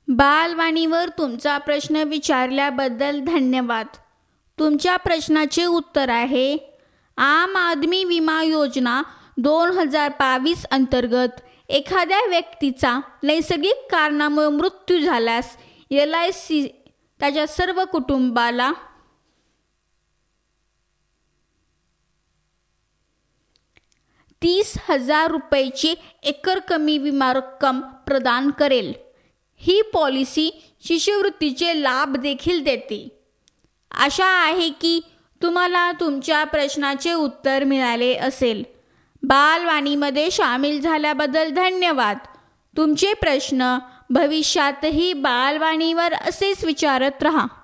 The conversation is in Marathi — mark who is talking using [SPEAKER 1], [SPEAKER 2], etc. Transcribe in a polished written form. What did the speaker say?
[SPEAKER 1] बालवाणीवर तुमचा प्रश्न विचारल्याबद्दल धन्यवाद. तुमच्या प्रश्नाचे उत्तर आहे, आम आदमी विमा योजना 2022 अंतर्गत एखाद्या व्यक्तीचा नैसर्गिक कारणामुळे मृत्यू झाल्यास LIC त्याच्या सर्व कुटुंबाला ₹30,000ची एकरकमी विमा रक्कम प्रदान करेल. ही पॉलिसी शिष्यवृत्तीचे लाभ देखील देते. आशा आहे की तुम्हाला तुमच्या प्रश्नाचे उत्तर मिळाले असेल. बालवाणीमध्ये सामील झाल्याबद्दल धन्यवाद. तुमचे प्रश्न भविष्यातही बालवाणीवर असेच विचारत रहा.